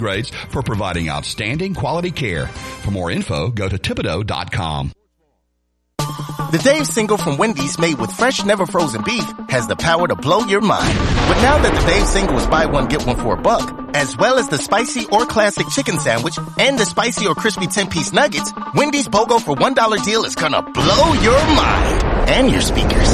grades for providing outstanding quality care. For more info, go to Thibodeau.com. The Dave Single from Wendy's, made with fresh, never frozen beef, has the power to blow your mind. But now that the Dave Single is buy one, get one for $1, as well as the spicy or classic chicken sandwich and the spicy or crispy 10-piece nuggets, Wendy's BOGO for $1 deal is gonna blow your mind. And your speakers.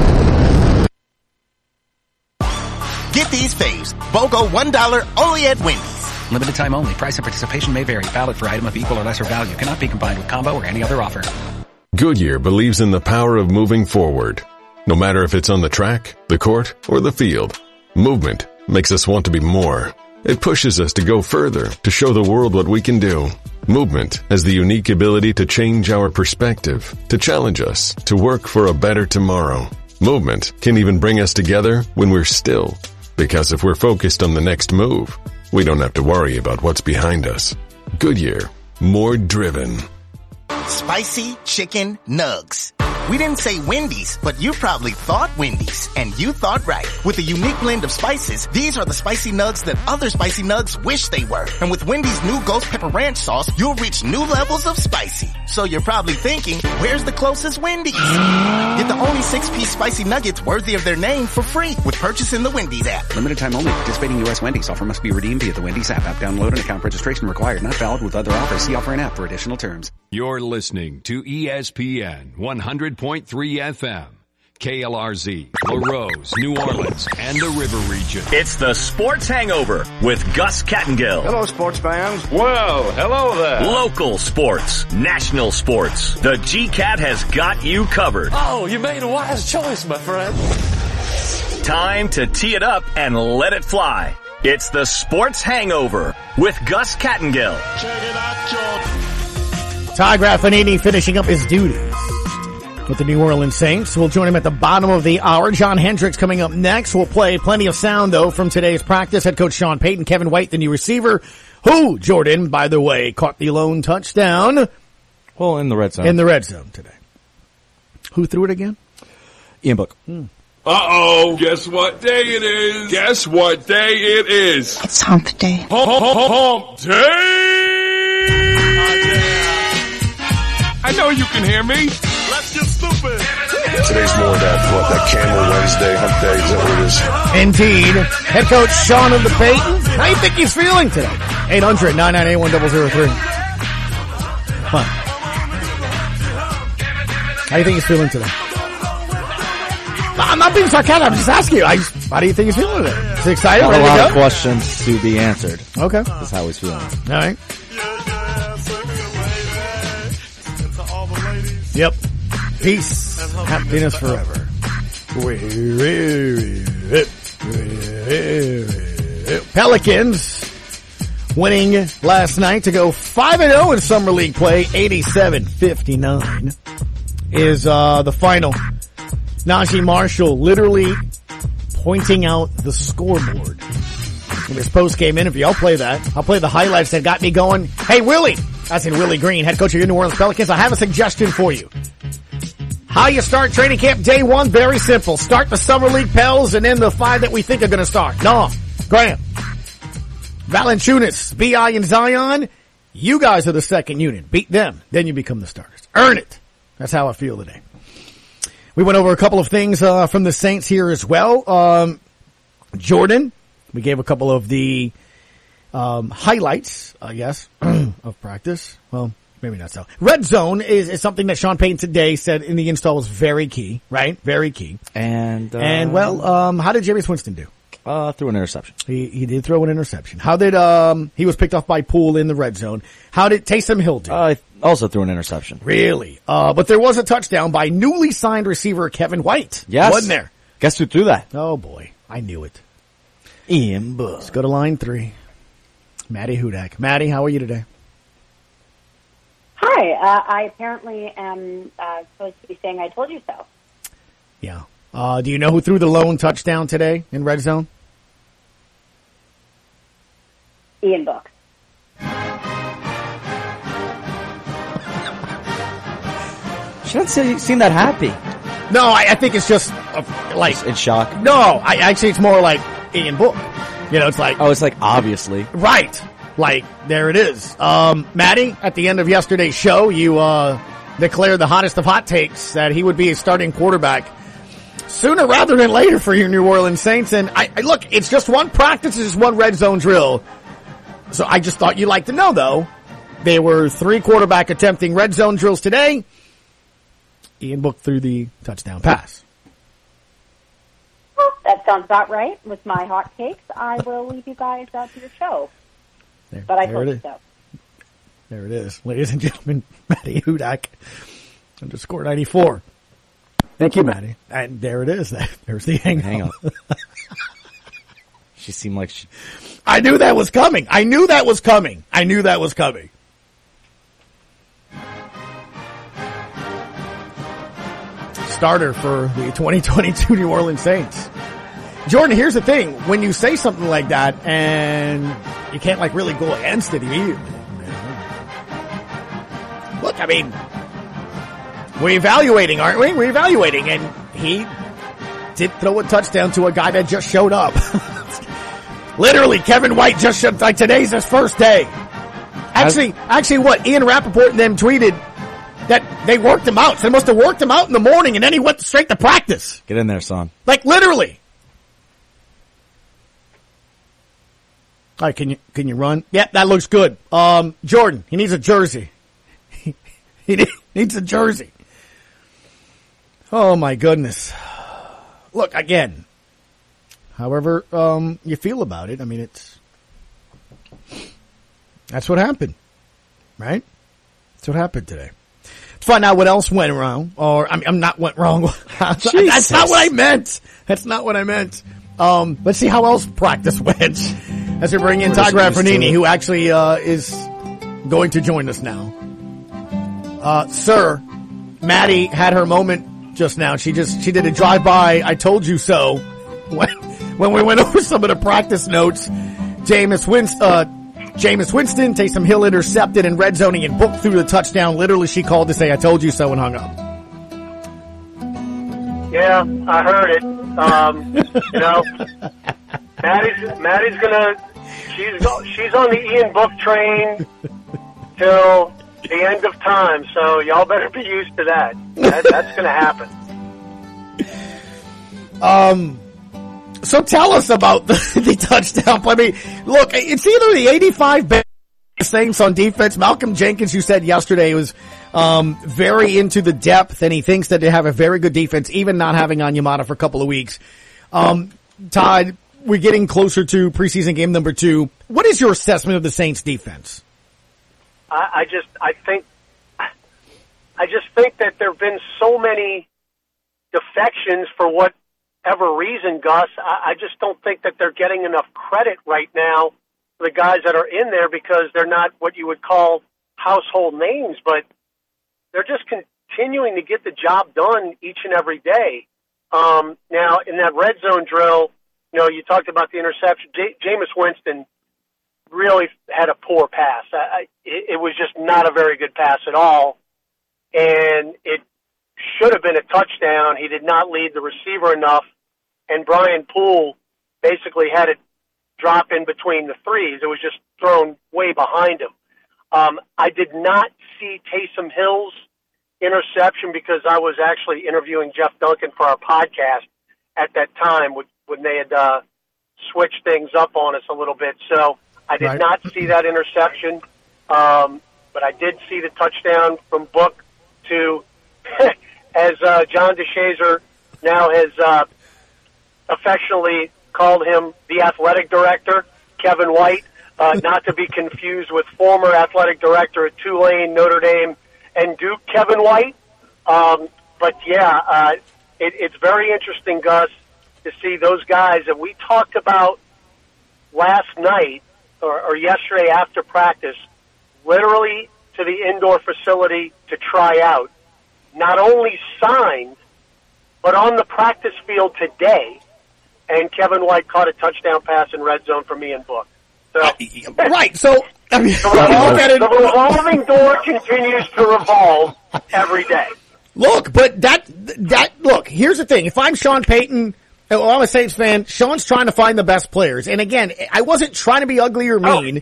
Get these faves. BOGO $1 only at Wendy's. Limited time only. Price and participation may vary. Valid for item of equal or lesser value. Cannot be combined with combo or any other offer. Goodyear believes in the power of moving forward. No matter if it's on the track, the court, or the field, movement makes us want to be more. It pushes us to go further, to show the world what we can do. Movement has the unique ability to change our perspective, to challenge us, to work for a better tomorrow. Movement can even bring us together when we're still. Because if we're focused on the next move, we don't have to worry about what's behind us. Goodyear, more driven. Spicy chicken nugs. We didn't say Wendy's, but you probably thought Wendy's, and you thought right. With a unique blend of spices, these are the spicy nugs that other spicy nugs wish they were. And with Wendy's new Ghost Pepper Ranch sauce, you'll reach new levels of spicy. So you're probably thinking, where's the closest Wendy's? Get the only 6-piece spicy nuggets worthy of their name for free with purchase in the Wendy's app. Limited time only. Participating U.S. Wendy's. Offer must be redeemed via the Wendy's app. Download and account registration required. Not valid with other offers. See offer and app for additional terms. You're listening to ESPN 100.3 FM, KLRZ, LaRose, New Orleans, and the River Region. It's the Sports Hangover with Gus Kattengill. Hello, sports fans. Whoa, hello there. Local sports, national sports. The GCAT has got you covered. Oh, you made a wise choice, my friend. Time to tee it up and let it fly. It's the Sports Hangover with Gus Kattengill. Check it out, Jordan. Ty Graffinini finishing up his duties with the New Orleans Saints. We'll join him at the bottom of the hour. John Hendricks coming up next. We'll play plenty of sound, though, from today's practice. Head coach Sean Payton, Kevin White, the new receiver, who, Jordan, by the way, caught the lone touchdown. Well, in the red zone. In the red zone today. Who threw it again? Ian Book. Uh-oh. Guess what day it is? Guess what day it is? It's hump day. Hump day! I know you can hear me. Let's get stupid. Today's more that Camel Wednesday, hump day, is that what it is? Indeed. Head coach Sean of the Payton. How do you think he's feeling today? 800-998-1003. Fun. How do you think he's feeling today? I'm not being sarcastic. I'm just asking you. How do you think he's feeling today? Is he excited? Not a lot of questions to be answered. Okay. That's how he's feeling. All right. Yep. Peace. Happiness forever. Pelicans winning last night to go 5-0 in Summer League play. 87-59 is the final. Najee Marshall literally pointing out the scoreboard in his post-game interview. I'll play that. I'll play the highlights that got me going. Hey, Willie. That's in Willie Green, head coach of your New Orleans Pelicans. I have a suggestion for you. How you start training camp day one? Very simple. Start the Summer League Pels and then the 5 that we think are going to start. No, Graham, Valanciunas, B.I. and Zion. You guys are the second unit. Beat them. Then you become the starters. Earn it. That's how I feel today. We went over a couple of things from the Saints here as well. Jordan, we gave a couple of the highlights, I guess, of practice. Well, maybe not so. Red zone is something that Sean Payton today said in the install was very key, right? Very key. And how did Jameis Winston do? Threw an interception. He did throw an interception. How did, he was picked off by Poole in the red zone. How did Taysom Hill do? Also threw an interception. Really? But there was a touchdown by newly signed receiver Kevin White. Yes. Wasn't there? Guess who threw that? Oh boy. I knew it. Ian Book. Let's go to line 3. Maddie Hudak. Maddie, how are you today? Hi. I apparently am supposed to be saying I told you so. Yeah. Do you know who threw the lone touchdown today in red zone? Ian Book. She doesn't seem that happy. No, I think it's just like it's shock. No, I actually it's more like Ian Book. You know, it's like it's like obviously right. Like, there it is. Maddie, at the end of yesterday's show, you declared the hottest of hot takes that he would be a starting quarterback sooner rather than later for your New Orleans Saints. And I look, it's just one practice, it's just one red zone drill. So I just thought you'd like to know, though. There were 3 quarterback attempting red zone drills today. Ian Book threw the touchdown pass. Well, that sounds about right. With my hot takes, I will leave you guys to your show. But I told you so. There it is. Ladies and gentlemen, Maddie Hudak, _94. Thank you, Maddie. And there it is. There's the hang up. She seemed like she... I knew that was coming. Starter for the 2022 New Orleans Saints. Jordan, here's the thing. When you say something like that and you can't like really go against it immediately. Look, I mean, we're evaluating, aren't we? We're evaluating, and he did throw a touchdown to a guy that just showed up. Literally, Kevin White just showed, like, today's his first day. Actually, what Ian Rappaport and them tweeted that they worked him out. So they must have worked him out in the morning, and then he went straight to practice. Get in there, son. Like, literally. All right, can you run? Yeah, that looks good. Jordan, he needs a jersey. He needs a jersey. Oh my goodness. Look, again, however you feel about it, I mean, that's what happened, right? That's what happened today. Let's find out what else went wrong, or I'm not went wrong. That's not what I meant. Let's see how else practice went as we bring in Todd Graffinini, who actually is going to join us now. Sir, Maddie had her moment just now. She did a drive-by, I told you so, when we went over some of the practice notes. Jameis Winston, Taysom Hill intercepted in red zoning and Book through the touchdown. Literally, she called to say, I told you so, and hung up. Yeah, I heard it. Maddie's she's on the Ian Book train till the end of time, so y'all better be used to that. That's going to happen. So tell us about the touchdown play. I mean, look, it's either the 85 Saints on defense. Malcolm Jenkins, you said yesterday, was very into the depth, and he thinks that they have a very good defense, even not having Onyemata for a couple of weeks. Todd, we're getting closer to preseason game number 2. What is your assessment of the Saints defense? I just think that there have been so many defections for whatever reason, Gus. I just don't think that they're getting enough credit right now for the guys that are in there, because they're not what you would call household names, but they're just continuing to get the job done each and every day. Now, in that red zone drill, you talked about the interception. Jameis Winston really had a poor pass. It was just not a very good pass at all, and it should have been a touchdown. He did not lead the receiver enough, and Brian Poole basically had it drop in between the threes. It was just thrown way behind him. I did not see Taysom Hill's interception because I was actually interviewing Jeff Duncan for our podcast at that time when they had switched things up on us a little bit. So I did not see that interception, but I did see the touchdown from Book to, as John DeShazer now has affectionately called him, the athletic director, Kevin White, not to be confused with former athletic director at Tulane, Notre Dame, and Duke, Kevin White. But yeah, it's very interesting, Gus, to see those guys that we talked about last night or yesterday after practice, literally to the indoor facility to try out, not only signed, but on the practice field today. And Kevin White caught a touchdown pass in red zone from Ian Book. So, right. So, I mean, the revolving door continues to revolve every day. Look, but look, here's the thing. If I'm Sean Payton, I'm a Saints fan, Sean's trying to find the best players. And again, I wasn't trying to be ugly or mean.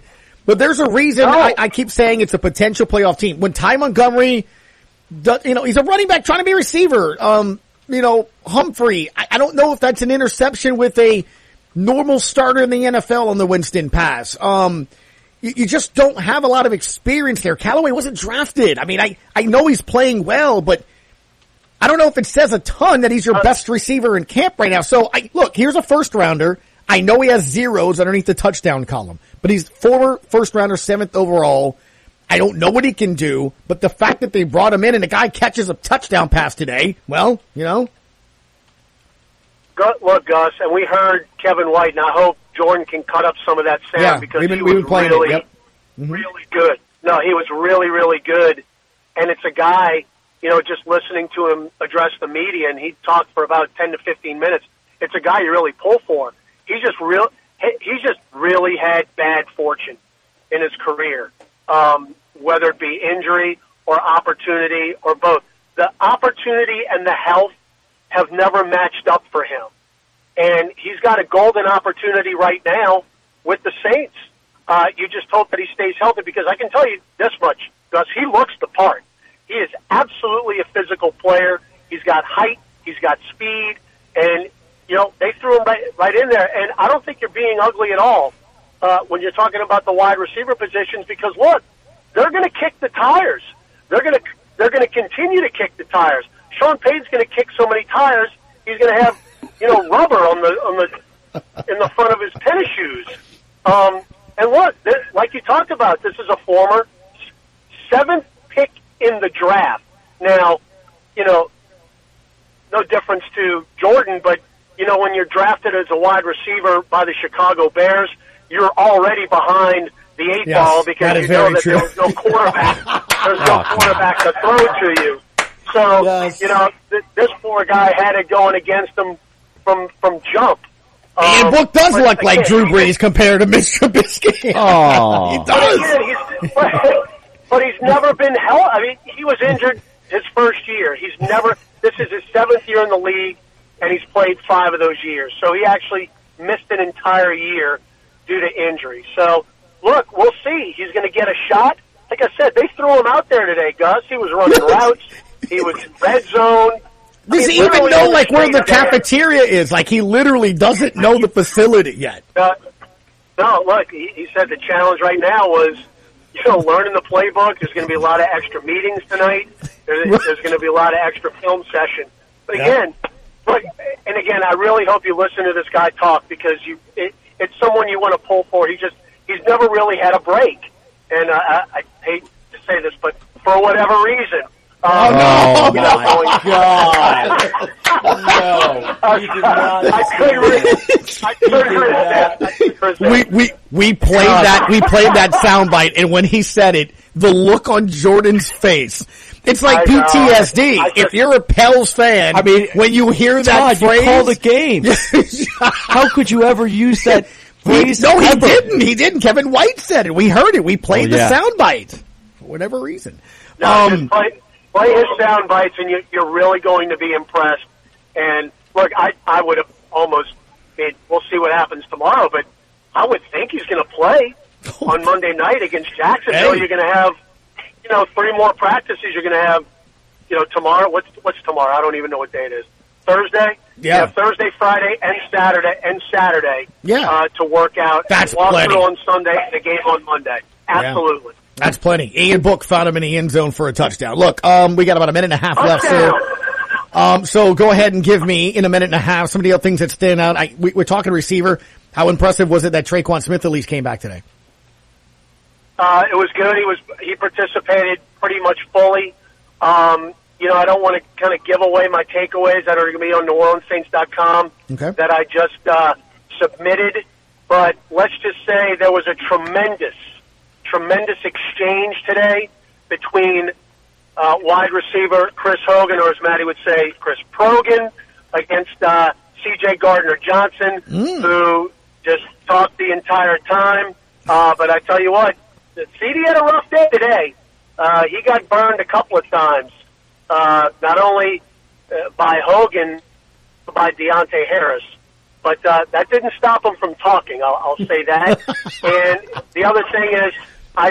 But there's a reason I keep saying it's a potential playoff team. When Ty Montgomery, he's a running back trying to be a receiver. Humphrey, I don't know if that's an interception with a normal starter in the NFL on the Winston pass. You just don't have a lot of experience there. Callaway wasn't drafted. I mean, I know he's playing well, but I don't know if it says a ton that he's your best receiver in camp right now. So look, here's a first rounder. I know he has zeros underneath the touchdown column, but he's former first rounder, 7th overall. I don't know what he can do, but the fact that they brought him in and the guy catches a touchdown pass today, well, Look, Gus, and we heard Kevin White, and I hope Jordan can cut up some of that sound because he was really good. No, he was really, really good. And it's a guy, just listening to him address the media, and he talked for about 10 to 15 minutes. It's a guy you really pull for. He's just really had bad fortune in his career, whether it be injury or opportunity or both. The opportunity and the health have never matched up for him. And he's got a golden opportunity right now with the Saints. You just hope that he stays healthy, because I can tell you this much, Gus, he looks the part. He is absolutely a physical player. He's got height, he's got speed, and, they threw him right in there. And I don't think you're being ugly at all when you're talking about the wide receiver positions, because, look, they're going to kick the tires. They're going to continue to kick the tires. Sean Payton's going to kick so many tires, he's going to have, rubber in the front of his tennis shoes. And look, like you talked about, this is a former 7th pick in the draft. Now, no difference to Jordan, but, when you're drafted as a wide receiver by the Chicago Bears, you're already behind the 8 ball because you know that there's no quarterback. There's no quarterback to throw to you. So, this poor guy had it going against him from jump. Ian Book does look like Drew Brees compared to Mr. Trubisky. Oh, he does. But he's never been held. I mean, he was injured his first year. This is his 7th year in the league, and he's played 5 of those years. So he actually missed an entire year due to injury. So, look, we'll see. He's going to get a shot. Like I said, they threw him out there today, Gus. He was running routes. He was in red zone. Does he even know, where the cafeteria is? He literally doesn't know the facility yet. No, look, he said the challenge right now was, learning the playbook. There's going to be a lot of extra meetings tonight. There's going to be a lot of extra film session. But again, I really hope you listen to this guy talk, because it's someone you want to pull for. He's never really had a break. And I hate to say this, but for whatever reason. Oh, my God. No. You did not. I couldn't resist. We played that soundbite, and when he said it, the look on Jordan's face, it's like PTSD. If you're a Pels fan, when you hear that phrase, you call the game. How could you ever use that phrase? No, he didn't. He didn't. Kevin White said it. We heard it. We played the soundbite for whatever reason. No, play his sound bites, and you're really going to be impressed. And look, I would have almost made. We'll see what happens tomorrow, but I would think he's going to play on Monday night against Jacksonville. Hey. You're going to have, 3 more practices. You're going to have, tomorrow. What's tomorrow? I don't even know what day it is. Thursday. Yeah. You have Thursday, Friday, and Saturday. Yeah. To work out. That's walk plenty. through on Sunday and the game on Monday. Absolutely. Yeah. That's plenty. Ian Book found him in the end zone for a touchdown. Look, we got about a minute and a half left, so so go ahead and give me, in a minute and a half, some of the other things that stand out. We're talking receiver. How impressive was it that Traquan Smith at least came back today? It was good. He participated pretty much fully. I don't want to kind of give away my takeaways that are going to be on NewOrleansSaints.com that I just submitted, but let's just say there was a tremendous exchange today between wide receiver Chris Hogan, or as Matty would say, Chris Progan, against C.J. Gardner-Johnson, who just talked the entire time. But I tell you what, CD had a rough day today. He got burned a couple of times, not only by Hogan, but by Deontay Harris. But that didn't stop them from talking, I'll say that. And the other thing is, I'm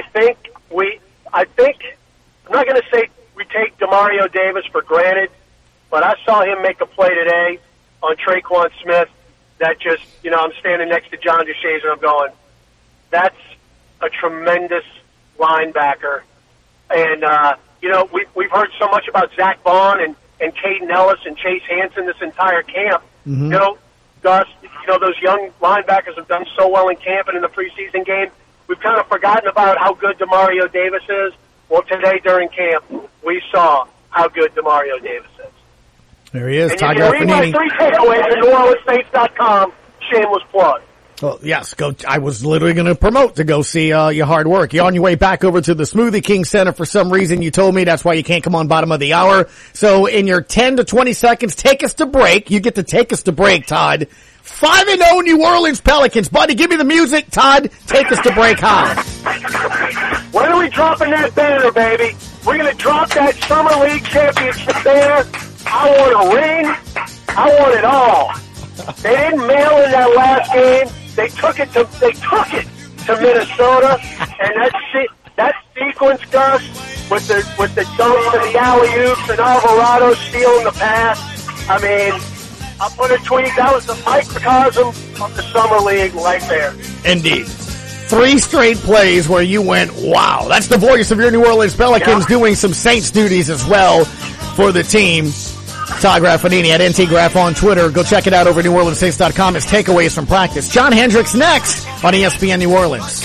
not going to say we take Demario Davis for granted, but I saw him make a play today on Traquan Smith that just, I'm standing next to John DeShazier and I'm going, that's a tremendous linebacker. And, we've heard so much about Zach Vaughn and Caden Ellis and Chase Hansen this entire camp. Mm-hmm. Gus, those young linebackers have done so well in camp and in the preseason game. We've kind of forgotten about how good Demario Davis is. Well, today during camp, we saw how good Demario Davis is. There he is, and Todd you can read my 3 takeaways at NewOrleansSaints.com. Shameless plug. Well, yes, I was literally going to promote to go see your hard work. You're on your way back over to the Smoothie King Center. For some reason, you told me that's why you can't come on bottom of the hour. So in your 10 to 20 seconds, take us to break. You get to take us to break, Todd. 5-0 New Orleans Pelicans. Buddy, give me the music. Todd, take us to break high. When are we dropping that banner, baby? We're going to drop that Summer League championship banner. I want a ring. I want it all. They didn't mail in that last game. They took it to Minnesota, and that sequence, Gus, with the dunks and the alley-oops and Alvarado stealing the pass. I mean, I'll put a tweet. That was the microcosm of the Summer League right there. Indeed. 3 straight plays where you went, wow. That's the voice of your New Orleans Pelicans doing some Saints duties as well for the team. Todd Graffanini at NTGraff on Twitter. Go check it out over NewOrleansSaints.com. His takeaways from practice. John Hendricks next on ESPN New Orleans.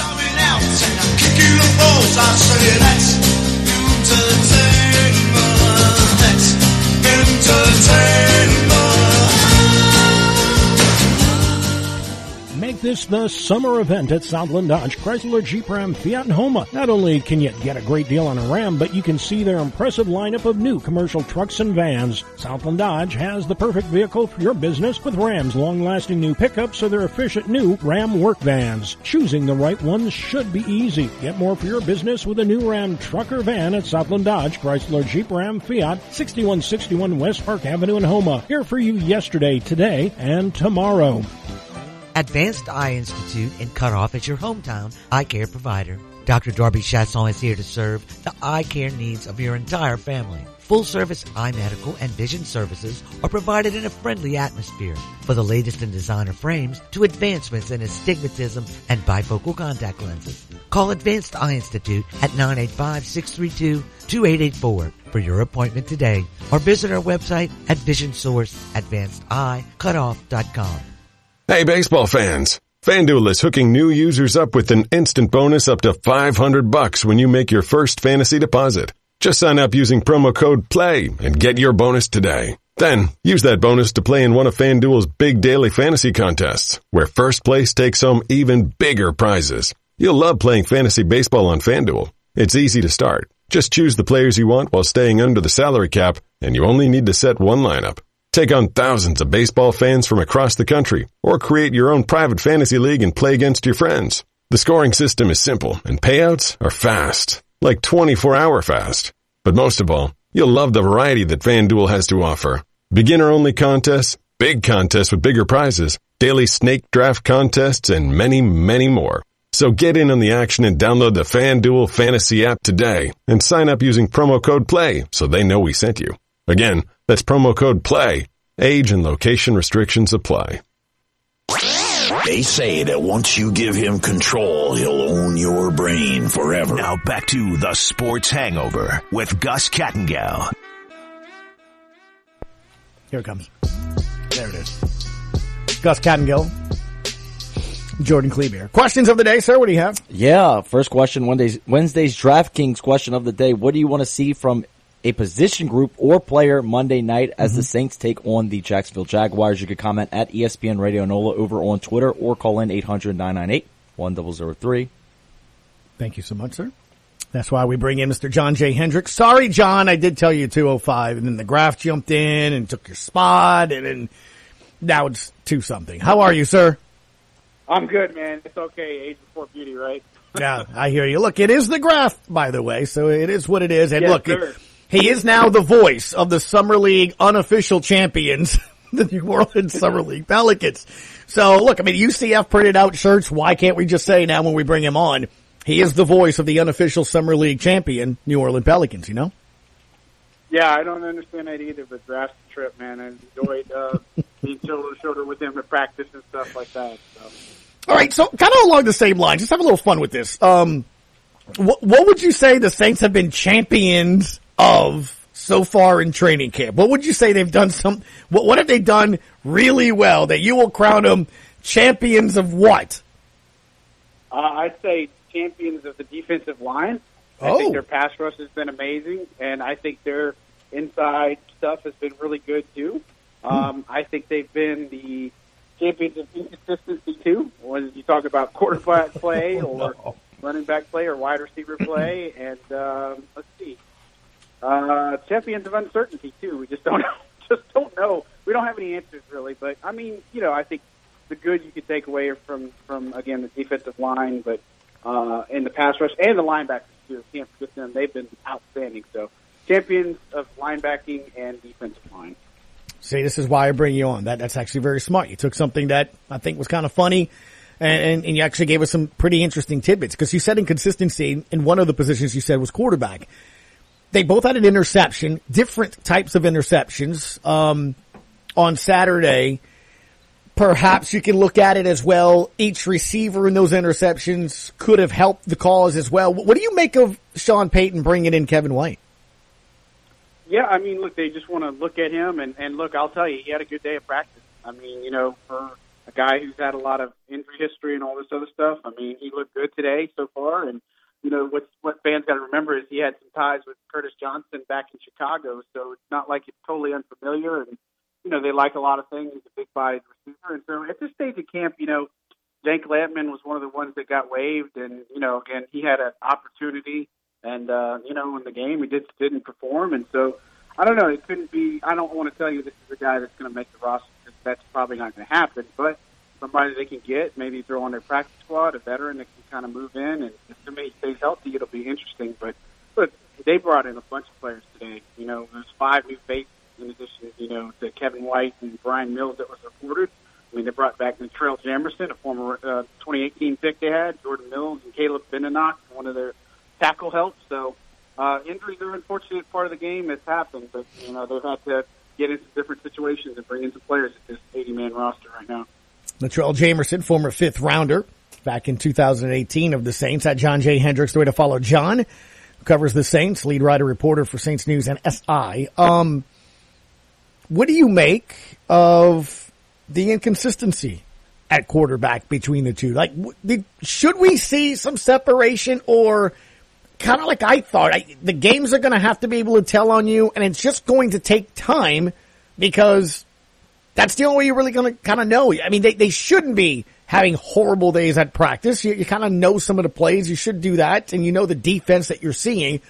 Make this the summer event at Southland Dodge, Chrysler, Jeep, Ram, Fiat, and Homa. Not only can you get a great deal on a Ram, but you can see their impressive lineup of new commercial trucks and vans. Southland Dodge has the perfect vehicle for your business with Ram's long-lasting new pickups or their efficient new Ram work vans. Choosing the right ones should be easy. Get more for your business with a new Ram truck or van at Southland Dodge, Chrysler, Jeep, Ram, Fiat, 6161 West Park Avenue in Homa. Here for you yesterday, today, and tomorrow. Advanced Eye Institute in Cutoff is your hometown eye care provider. Dr. Darby Chasson is here to serve the eye care needs of your entire family. Full-service eye medical and vision services are provided in a friendly atmosphere. For the latest in designer frames to advancements in astigmatism and bifocal contact lenses. Call Advanced Eye Institute at 985-632-2884 for your appointment today. Or visit our website at VisionSourceAdvancedEyeCutoff.com. Hey, baseball fans. FanDuel is hooking new users up with an instant bonus up to $500 when you make your first fantasy deposit. Just sign up using promo code PLAY and get your bonus today. Then, use that bonus to play in one of FanDuel's big daily fantasy contests, where first place takes home even bigger prizes. You'll love playing fantasy baseball on FanDuel. It's easy to start. Just choose the players you want while staying under the salary cap, and you only need to set one lineup. Take on thousands of baseball fans from across the country, or create your own private fantasy league and play against your friends. The scoring system is simple, and payouts are fast, like 24-hour fast. But most of all, you'll love the variety that FanDuel has to offer. Beginner-only contests, big contests with bigger prizes, daily snake draft contests, and many, many more. So get in on the action and download the FanDuel Fantasy app today and sign up using promo code PLAY so they know we sent you. Again, that's promo code PLAY. Age and location restrictions apply. They say that once you give him control, he'll own your brain forever. Now back to the Sports Hangover with Gus Kattengell. Here it comes. There it is. Gus Kattengell. Jordan Kleber. Questions of the day, sir. What do you have? Yeah, first question, Wednesday's DraftKings question of the day. What do you want to see from a position group or player Monday night as the Saints take on the Jacksonville Jaguars? You could comment at ESPN Radio NOLA over on Twitter or call in 800-998-1003. Thank you so much, sir. That's why we bring in Mr. John J. Hendricks. Sorry, John, I did tell you 205, and then the Graf jumped in and took your spot, and then now it's 2-something. How are you, sir? I'm good, man. It's okay. Age before beauty, right? Yeah, I hear you. Look, it is the Graf, by the way, so it is what it is. And yes, look, he is now the voice of the Summer League unofficial champions. the New Orleans Summer League Pelicans. So, look, I mean, UCF printed out shirts. Why can't we just say now when we bring him on, he is the voice of the unofficial Summer League champion, New Orleans Pelicans, you know? Yeah, I don't understand that either, but draft trip, man. I enjoyed being shoulder to shoulder with him at practice and stuff like that. So. All right, so kind of along the same line, just have a little fun with this. What would you say the Saints have been champions of so far in training camp? What would you say they've done what have they done really well that you will crown them champions of what? I'd say champions of the defensive line. I think their pass rush has been amazing, and I think their inside stuff has been really good too. I think they've been the champions of inconsistency too, when you talk about quarterback play or running back play or wide receiver play. And let's see, champions of uncertainty too. We just don't know. We don't have any answers really, but I mean, I think the good you could take away from again the defensive line, but in the pass rush and the linebackers too. Can't forget them; they've been outstanding. So, champions of linebacking and defensive line. See, this is why I bring you on. That's actually very smart. You took something that I think was kind of funny, and you actually gave us some pretty interesting tidbits, because you said inconsistency in one of the positions you said was quarterback. They both had an interception, different types of interceptions, on Saturday. Perhaps you can look at it as well. Each receiver in those interceptions could have helped the cause as well. What do you make of Sean Payton bringing in Kevin White? Yeah, I mean, look, they just want to look at him, and look, I'll tell you, he had a good day of practice. I mean, for a guy who's had a lot of injury history and all this other stuff, I mean, he looked good today so far, and, what fans got to remember is he had some ties with Curtis Johnson back in Chicago, so it's not like it's totally unfamiliar, and, they like a lot of things. He's a big-bodied receiver, and so at this stage of camp, Jake Lampman was one of the ones that got waived, and, again, he had an opportunity. And, in the game, he didn't perform. And so, I don't know, it couldn't be, I don't want to tell you this is a guy that's going to make the roster, because that's probably not going to happen. But somebody they can get, maybe throw on their practice squad, a veteran that can kind of move in. And if somebody stays healthy, it'll be interesting. But, look, they brought in a bunch of players today. There's 5 new faces in addition, to Kevin White and Brian Mills that was reported. I mean, they brought back Natrell Jamerson, a former 2018 pick they had, Jordan Mills and Caleb Benenoch, one of their tackle help. So injuries are an unfortunate part of the game that's happened, but they've had to get into different situations and bring in some players at this 80-man roster right now. Natrell Jamerson, former 5th rounder back in 2018 of the Saints. At John J. Hendricks, the way to follow John, who covers the Saints, lead writer reporter for Saints News and SI. What do you make of the inconsistency at quarterback between the two? Like, should we see some separation, or kind of like I thought, the games are going to have to be able to tell on you, and it's just going to take time, because that's the only way you're really going to kind of know. I mean, they shouldn't be having horrible days at practice. You kind of know some of the plays. You should do that, and you know the defense that you're seeing.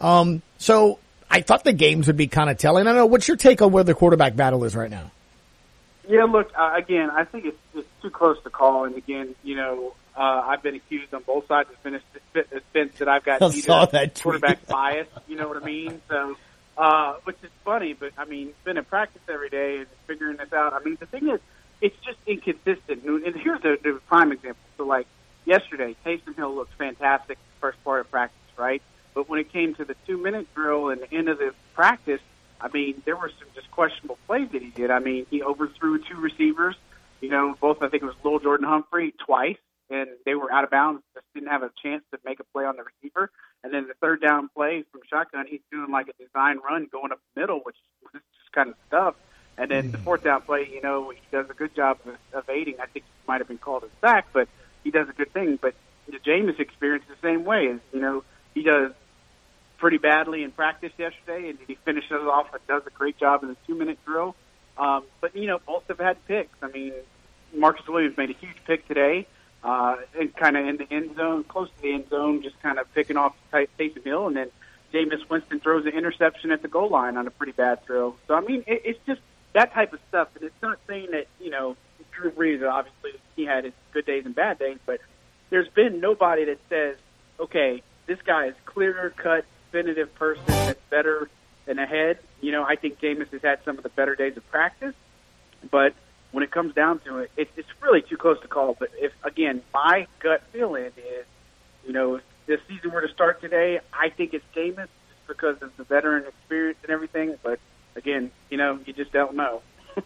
So I thought the games would be kind of telling. I don't know, what's your take on where the quarterback battle is right now? Yeah, look, again, I think it's too close to call. And again, I've been accused on both sides of the fence that I've got quarterback bias. You know what I mean? So, which is funny, but I mean, been in practice every day and figuring this out. I mean, the thing is, it's just inconsistent. And here's the prime example. So, like yesterday, Taysom Hill looked fantastic first part of practice, right? But when it came to the 2-minute drill and the end of the practice, I mean, there were some just questionable plays that he did. I mean, he overthrew 2 receivers, both, I think it was Lil Jordan Humphrey twice, and they were out of bounds, just didn't have a chance to make a play on the receiver. And then the 3rd down play from shotgun, he's doing like a design run going up the middle, which is just kind of stuff. And then the 4th down play, he does a good job of aiding. I think it might have been called a sack, but he does a good thing. But Jameis experienced the same way. He does pretty badly in practice yesterday, and he finishes it off and does a great job in the 2-minute drill. But both have had picks. I mean, Marcus Williams made a huge pick today, and kind of in the end zone, close to the end zone, just kind of picking off Taysom Hill, and then Jameis Winston throws an interception at the goal line on a pretty bad throw. So, I mean, it's just that type of stuff, and it's not saying that, Drew Brees, obviously, he had his good days and bad days, but there's been nobody that says, okay, this guy is clear-cut, definitive person that's better than ahead. I think Jameis has had some of the better days of practice. But when it comes down to it, it's really too close to call. But if, again, my gut feeling is, if this season were to start today, I think it's Jameis just because of the veteran experience and everything. But, again, you just don't know.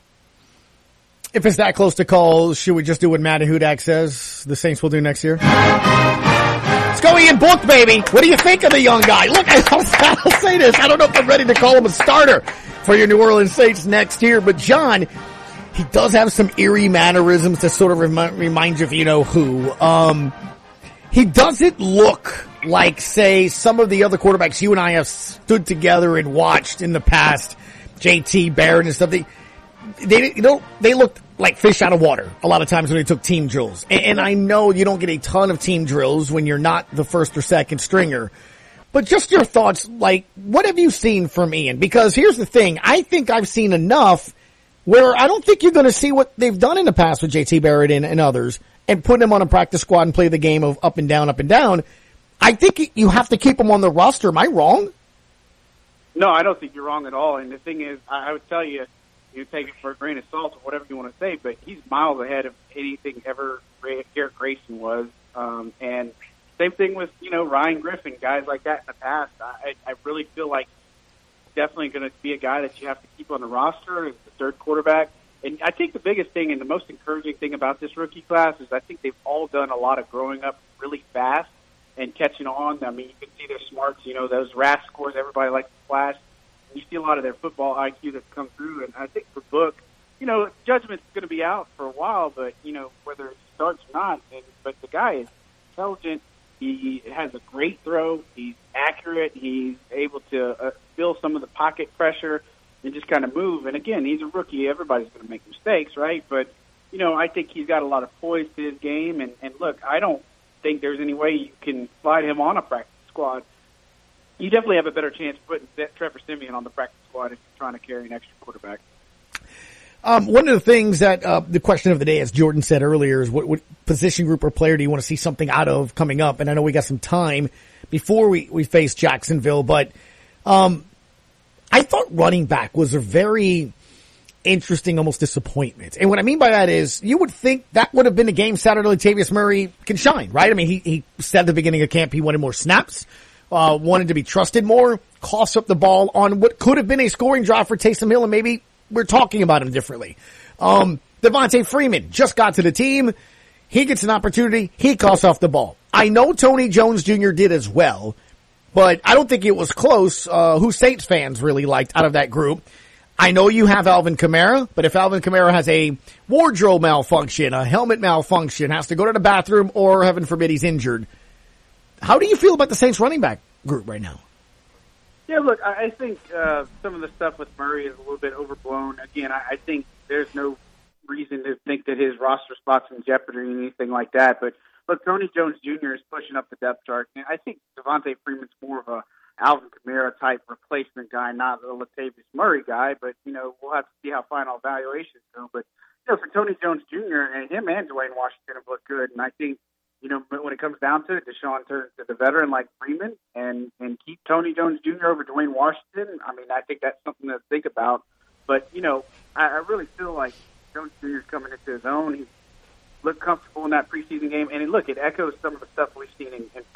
If it's that close to call, should we just do what Matty Hudak says the Saints will do next year? Let's go Ian Book, baby. What do you think of the young guy? Look, I'll say this. I don't know if I'm ready to call him a starter for your New Orleans Saints next year, but John, he does have some eerie mannerisms that sort of remind you of who. He doesn't look like, say, some of the other quarterbacks you and I have stood together and watched in the past, JT Barrett and stuff. They looked like fish out of water a lot of times when they took team drills. And I know you don't get a ton of team drills when you're not the first or second stringer. But just your thoughts, like, what have you seen from Ian? Because here's the thing, I think I've seen enough where I don't think you're going to see what they've done in the past with JT Barrett and others and put him on a practice squad and play the game of up and down, up and down. I think you have to keep him on the roster. Am I wrong? No, I don't think you're wrong at all. And the thing is, I would tell you, you take it for a grain of salt or whatever you want to say, but he's miles ahead of anything ever Garrett Grayson was. And same thing with, Ryan Griffin, guys like that in the past. I really feel like definitely going to be a guy that you have to keep on the roster as the third quarterback. And I think the biggest thing and the most encouraging thing about this rookie class is I think they've all done a lot of growing up really fast and catching on. I mean, you can see their smarts, those RAS scores everybody likes to flash. You see a lot of their football IQ that's come through. And I think for Book, judgment's going to be out for a while, but, whether it starts or not. But the guy is intelligent. He has a great throw. He's accurate. He's able to feel some of the pocket pressure and just kind of move. And, again, he's a rookie. Everybody's going to make mistakes, right? But, I think he's got a lot of poise to his game. And look, I don't think there's any way you can slide him on a practice squad. You definitely have a better chance of putting Trevor Siemian on the practice squad if you're trying to carry an extra quarterback. One of the things that the question of the day, as Jordan said earlier, is what position group or player do you want to see something out of coming up? And I know we got some time before we face Jacksonville, but I thought running back was a very interesting, almost disappointment. And what I mean by that is you would think that would have been a game Saturday Latavius Murray can shine, right? I mean, he said at the beginning of camp he wanted more snaps. Wanted to be trusted more, coughs up the ball on what could have been a scoring drive for Taysom Hill, and maybe we're talking about him differently. Devontae Freeman just got to the team. He gets an opportunity. He coughs off the ball. I know Tony Jones Jr. did as well, but I don't think it was close. Who Saints fans really liked out of that group. I know you have Alvin Kamara, but if Alvin Kamara has a wardrobe malfunction, a helmet malfunction, has to go to the bathroom, or heaven forbid he's injured, how do you feel about the Saints running back group right now? Yeah, look, I think some of the stuff with Murray is a little bit overblown. Again, I think there's no reason to think that his roster spot's in jeopardy or anything like that. But, look, Tony Jones Jr. is pushing up the depth chart. And I think Devontae Freeman's more of a Alvin Kamara-type replacement guy, not a Latavius Murray guy. But, we'll have to see how final evaluations go. But, for Tony Jones Jr., and him and Dwayne Washington have looked good. And I think, when it comes down to it, Deshaun turns to the veteran like Freeman and keep Tony Jones Jr. over Dwayne Washington. I mean, I think that's something to think about. But, I really feel like Jones Jr. is coming into his own. He looked comfortable in that preseason game. And, look, it echoes some of the stuff we've seen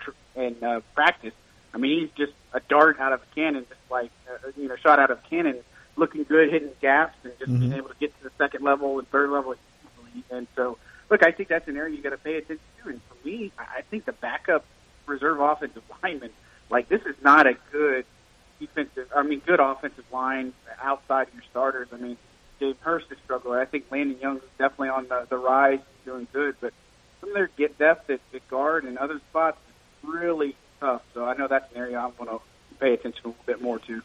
in practice. I mean, he's just a dart out of a cannon, just like, shot out of a cannon, looking good, hitting gaps, and just being able to get to the second level and third level easily. And so, look, I think that's an area you got to pay attention to. And for me, I think the backup reserve offensive lineman, this is not a good good offensive line outside of your starters. I mean, Dave Hurst is struggling. I think Landon Young is definitely on the rise, doing good. But some of their depth at guard and other spots is really tough. So I know that's an area I want to pay attention a little bit more to.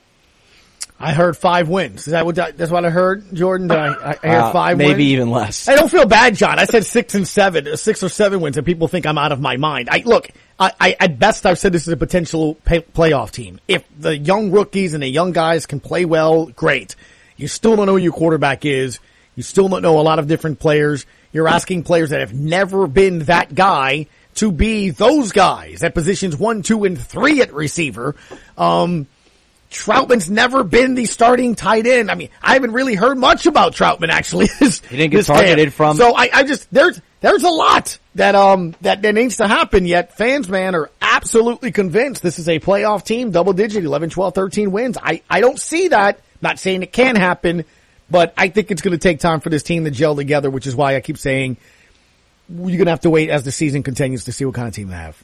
I heard 5 wins. Is that that's what I heard, Jordan? I heard 5 wins? Maybe even less. I don't feel bad, John. I said 6 and 7, 6 or 7 wins, and people think I'm out of my mind. I at best I've said this is a potential playoff team. If the young rookies and the young guys can play well, great. You still don't know who your quarterback is. You still don't know a lot of different players. You're asking players that have never been that guy to be those guys at positions 1, 2, and 3 at receiver. Troutman's never been the starting tight end. I mean, I haven't really heard much about Troutman actually. He didn't get targeted from. So I just, there's a lot that needs to happen, yet fans, man, are absolutely convinced this is a playoff team, double digit, 11, 12, 13 wins. I don't see that. Not saying it can happen, but I think it's going to take time for this team to gel together, which is why I keep saying you're going to have to wait as the season continues to see what kind of team they have.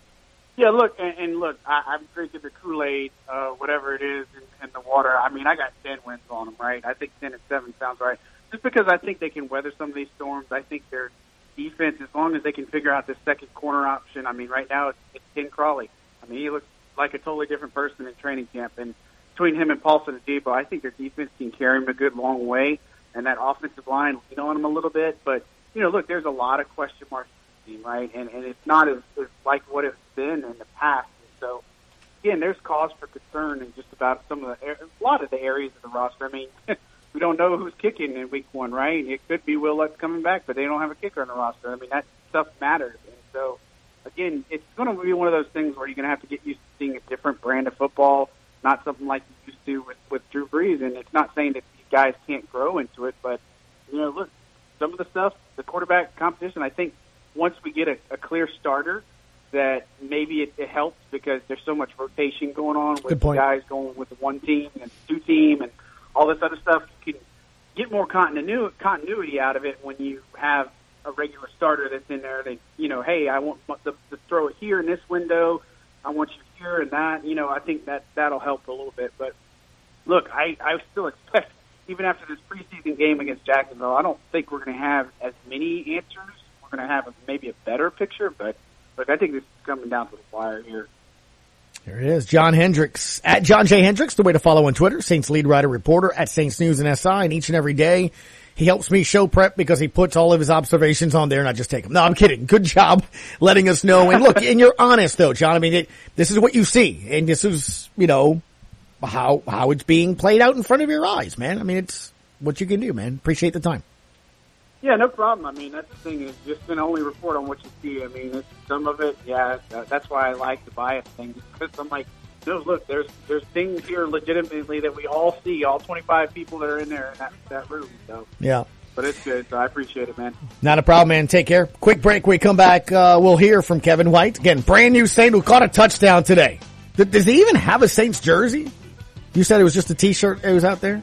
Yeah, look, and look, I'm drinking the Kool-Aid, whatever it is, in the water. I mean, I got 10 wins on them, right? I think 10-7 sounds right. Just because I think they can weather some of these storms. I think their defense, as long as they can figure out this second corner option. I mean, right now it's Ken Crawley. I mean, he looks like a totally different person in training camp. And between him and Paulson Adebo, I think their defense can carry him a good long way. And that offensive line, lean on him a little bit. But, you know, look, there's a lot of question marks in the team, right? And it's not as like what it's been in the past. And so, again, there's cause for concern in just about a lot of the areas of the roster. I mean, we don't know who's kicking in week 1, right? It could be Will Lutz coming back, but they don't have a kicker on the roster. I mean, that stuff matters. And so, again, it's going to be one of those things where you're going to have to get used to seeing a different brand of football, not something like you used to with Drew Brees. And it's not saying that these guys can't grow into it, but, you know, look, some of the stuff, the quarterback competition, I think once we get a clear starter, that maybe it helps because there's so much rotation going on with guys going with the one team and two team and all this other stuff. You can get more continuity out of it when you have a regular starter that's in there that, you know, hey, I want to throw it here in this window. I want you here and that. You know, I think that'll help a little bit. But, look, I still expect, even after this preseason game against Jacksonville, I don't think we're going to have as many answers. We're going to have maybe a better picture, but look, I think this is coming down to the wire here. There it is. John Hendricks, at John J. Hendricks, the way to follow on Twitter, Saints lead writer reporter at Saints News and SI, and each and every day he helps me show prep because he puts all of his observations on there and I just take them. No, I'm kidding. Good job letting us know. And look, and you're honest though, John. I mean, this is what you see, and this is, you know, how it's being played out in front of your eyes, man. I mean, it's what you can do, man. Appreciate the time. Yeah, no problem. I mean, that's the thing, is just can only report on what you see. I mean, some of it, yeah, that's why I like the bias thing, because I'm like, no, look, there's things here legitimately that we all see, all 25 people that are in there in that room. So yeah. But it's good, so I appreciate it, man. Not a problem, man. Take care. Quick break. We come back, we'll hear from Kevin White. Again, brand new Saint who caught a touchdown today. Does he even have a Saints jersey? You said it was just a T-shirt it was out there?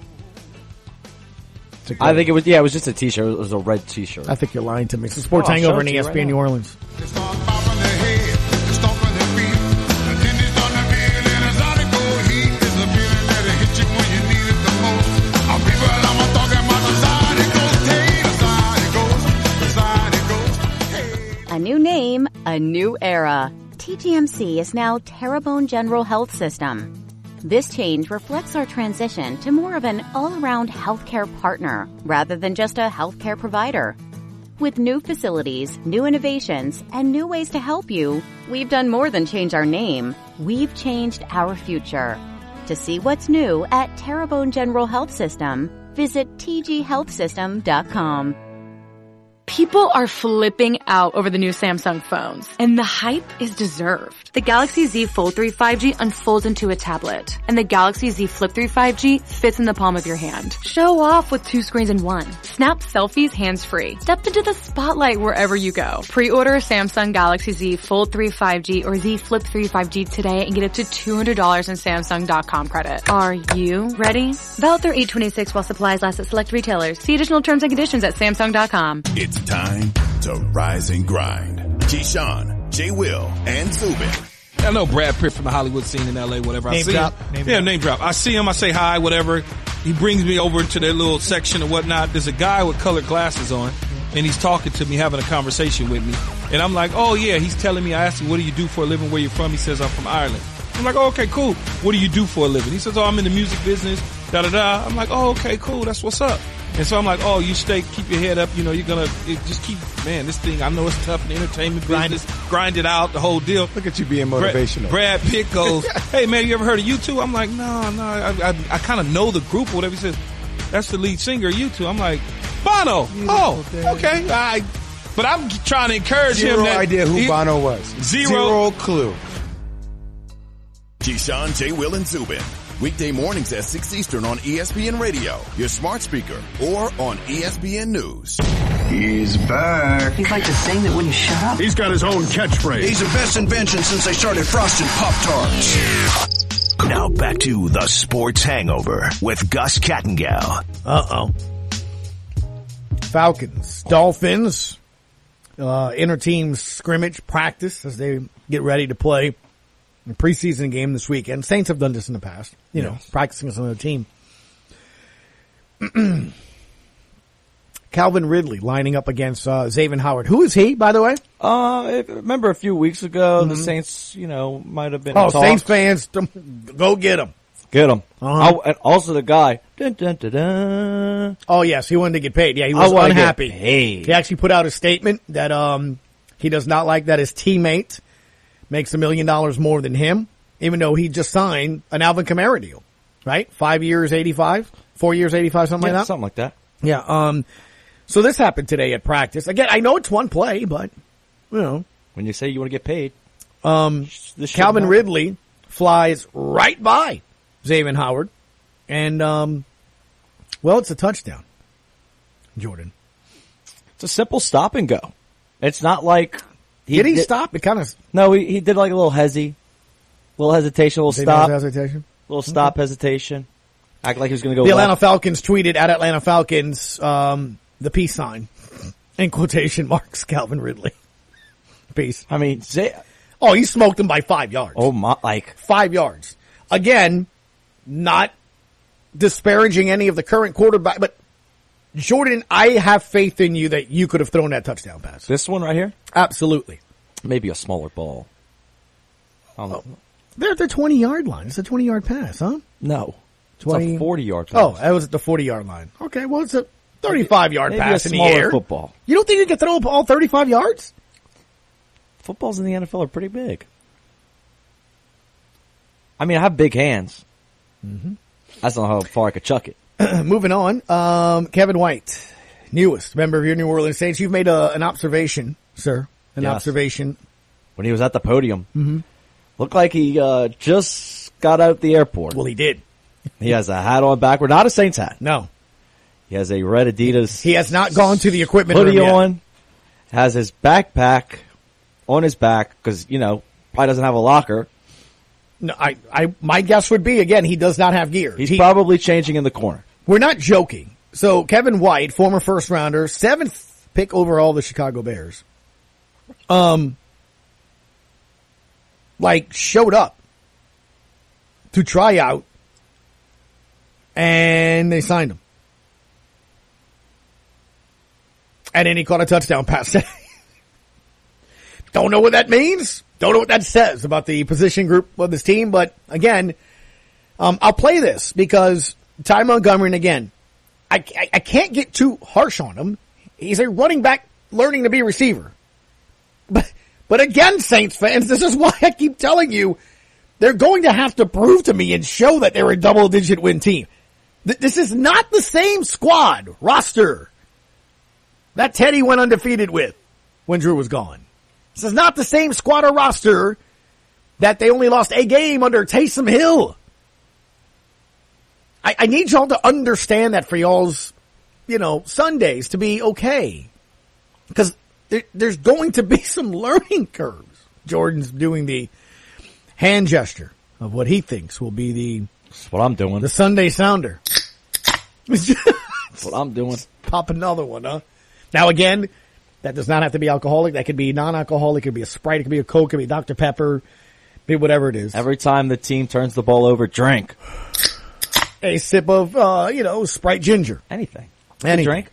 I think it was just a T-shirt. It was a red T-shirt. I think you're lying to me. It's the Sports Hangover on ESPN right New Orleans. A new name, a new era. TGMC is now Terrebonne General Health System. This change reflects our transition to more of an all-around healthcare partner rather than just a healthcare provider. With new facilities, new innovations, and new ways to help you, we've done more than change our name. We've changed our future. To see what's new at Terrebonne General Health System, visit tghealthsystem.com. People are flipping out over the new Samsung phones, and the hype is deserved. The Galaxy Z Fold 3 5G unfolds into a tablet, and the Galaxy Z Flip 3 5G fits in the palm of your hand. Show off with 2 screens in one. Snap selfies hands-free. Step into the spotlight wherever you go. Pre-order Samsung Galaxy Z Fold 3 5G or Z Flip 3 5G today and get up to $200 in Samsung.com credit. Are you ready? Valid through 8/26 while supplies last at select retailers. See additional terms and conditions at Samsung.com. It's time to rise and grind. Keyshawn, J. Will, and Zubin. I know Brad Pitt from the Hollywood scene in L.A., whatever. I see him. Name drop. I see him, I say hi, whatever. He brings me over to their little section or whatnot. There's a guy with colored glasses on, and he's talking to me, having a conversation with me. And I'm like, oh, yeah, he's telling me, I asked him, what do you do for a living, where you from? He says, I'm from Ireland. I'm like, oh, okay, cool. What do you do for a living? He says, oh, I'm in the music business, da-da-da. I'm like, oh, okay, cool. That's what's up. And so I'm like, oh, you keep your head up, you know, you're gonna just keep, man, this thing, I know it's tough in the entertainment business, grind it out, the whole deal. Look at you being motivational. Brad Pitt goes, hey man, you ever heard of U2? I'm like, no, I kind of know the group or whatever. He says, that's the lead singer of U2. I'm like, Bono. Oh, okay. But I'm trying to encourage him. Zero idea who Bono was. Zero clue. Keyshawn, J. Will, and Zubin, Weekday mornings at 6 Eastern on ESPN Radio, your smart speaker, or on ESPN News. He's back. He's like the thing that wouldn't shut up. He's got his own catchphrase. He's the best invention since they started frosted Pop-Tarts. Now back to the Sports Hangover with Gus Kattengell. Falcons, Dolphins, inter-team scrimmage practice as they get ready to play a preseason game this weekend. Saints have done this in the past, practicing as another team. Calvin Ridley lining up against Xavier Howard. Who is he, by the way? Remember a few weeks ago, the Saints, might have been. Oh, Saints fans, go get him. Get him. And also the guy. Dun, dun, dun, dun. Oh, yes, he wanted to get paid. Yeah, he was unhappy. He actually put out a statement that he does not like that his teammate makes $1 million more than him, even though he just signed an Alvin Kamara deal, right? 5 years, 85, 4 years, 85, something like that. Something like that. Yeah. So this happened today at practice. Again, I know it's one play, but when you say you want to get paid, Calvin Ridley flies right by Xavier Howard, and it's a touchdown. Jordan, it's a simple stop and go. It's not like. Did he stop? It kind of. No, he did like a little hesitation, little stop. Little stop hesitation. Act like he was going to go. The Atlanta Falcons tweeted at Atlanta Falcons, the peace sign, in quotation marks, Calvin Ridley. Peace. I mean, he smoked him by 5 yards. Oh my, 5 yards. Again, not disparaging any of the current quarterback, but Jordan, I have faith in you that you could have thrown that touchdown pass. This one right here? Absolutely. Maybe a smaller ball. They're at the 20-yard line. It's a 20-yard pass, huh? No. 20, it's a 40-yard pass. Oh, that was at the 40-yard line. Okay, well, it's a 35-yard pass in the air. Football. You don't think you can throw all 35 yards? Footballs in the NFL are pretty big. I mean, I have big hands. Mm-hmm. That's not how far I could chuck it. Moving on, Kevin White, newest member of your New Orleans Saints. You've made an observation, sir. Observation. When he was at the podium. Mm-hmm. Looked like he just got out of the airport. Well, he did. He has a hat on backward. Not a Saints hat. No. He has a red Adidas. He has not gone to the equipment hoodie room yet. On. Has his backpack on his back because, probably doesn't have a locker. No, my guess would be, again, he does not have gear. He's probably changing in the corner. We're not joking. So Kevin White, former first rounder, 7th pick overall of the Chicago Bears, showed up to try out, and they signed him. And then he caught a touchdown pass. Don't know what that means. Don't know what that says about the position group of this team. But again, I'll play this because Ty Montgomery, and again, I can't get too harsh on him. He's a running back learning to be a receiver. But again, Saints fans, this is why I keep telling you, they're going to have to prove to me and show that they're a double-digit win team. This is not the same squad, roster, that Teddy went undefeated with when Drew was gone. This is not the same squad or roster that they only lost a game under Taysom Hill. I need y'all to understand that for y'all's, Sundays to be okay. Because there's going to be some learning curves. Jordan's doing the hand gesture of what he thinks will be That's what I'm doing. The Sunday Sounder. That's what I'm doing. Pop another one, huh? Now again, that does not have to be alcoholic. That could be non-alcoholic. It could be a Sprite. It could be a Coke. It could be Dr. Pepper. Be whatever it is. Every time the team turns the ball over, drink. A sip of, Sprite ginger. Anything. Drink.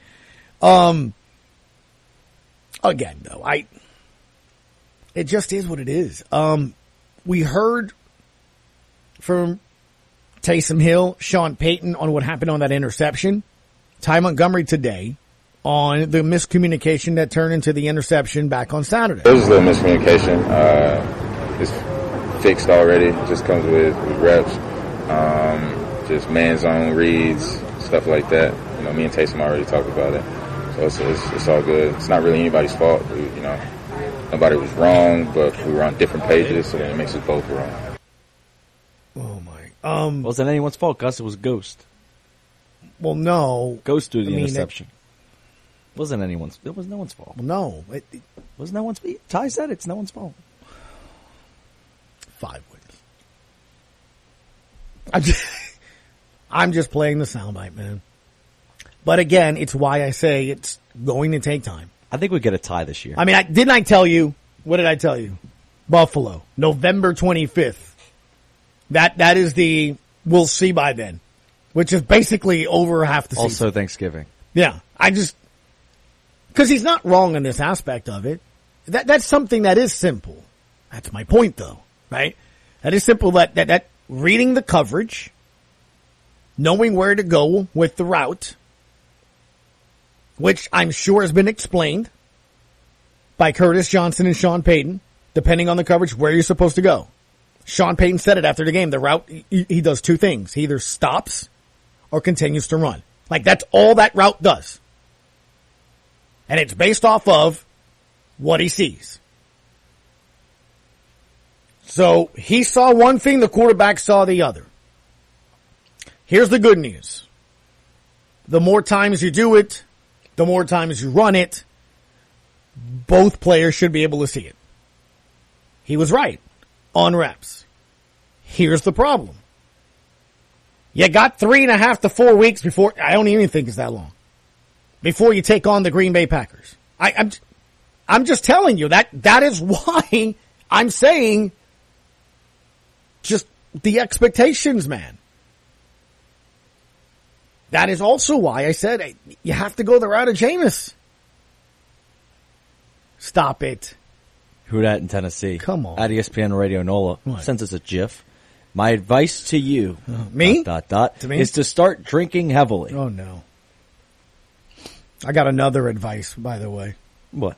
Again, though, it just is what it is. We heard from Taysom Hill, Sean Payton on what happened on that interception. Ty Montgomery today on the miscommunication that turned into the interception back on Saturday. It was a little miscommunication. It's fixed already. It just comes with reps. Just man zone reads, stuff like that. Me and Taysom already talked about it. So it's all good. It's not really anybody's fault. Nobody was wrong, but we were on different pages, so it makes us both wrong. Oh my. Wasn't anyone's fault, Gus. It was Ghost. Well, no. Ghost threw the interception. It was no one's fault. No. It was no one's fault. Ty said it's no one's fault. 5 wins. I'm just playing the soundbite, man. But again, it's why I say it's going to take time. I think we get a tie this year. I mean, didn't I tell you? What did I tell you? Buffalo, November 25th. That is we'll see by then, which is basically over half the season. Also Thanksgiving. Yeah. Because he's not wrong in this aspect of it. That's something that is simple. That's my point, though, right? That is simple. That reading the coverage, knowing where to go with the route, which I'm sure has been explained by Curtis Johnson and Sean Payton, depending on the coverage, where you're supposed to go. Sean Payton said it after the game. The route, he does two things. He either stops or continues to run. Like, that's all that route does. And it's based off of what he sees. So he saw one thing, the quarterback saw the other. Here's the good news. The more times you do it, the more times you run it, both players should be able to see it. He was right on reps. Here's the problem. You got 3.5 to 4 weeks before, I don't even think it's that long, before you take on the Green Bay Packers. I'm just telling you that is why I'm saying just the expectations, man. That is also why I said you have to go the route of Jameis. Stop it. Who dat in Tennessee? Come on. At ESPN Radio NOLA. What? Sends us a GIF. My advice to you, me? To me? Is to start drinking heavily. Oh, no. I got another advice, by the way. What?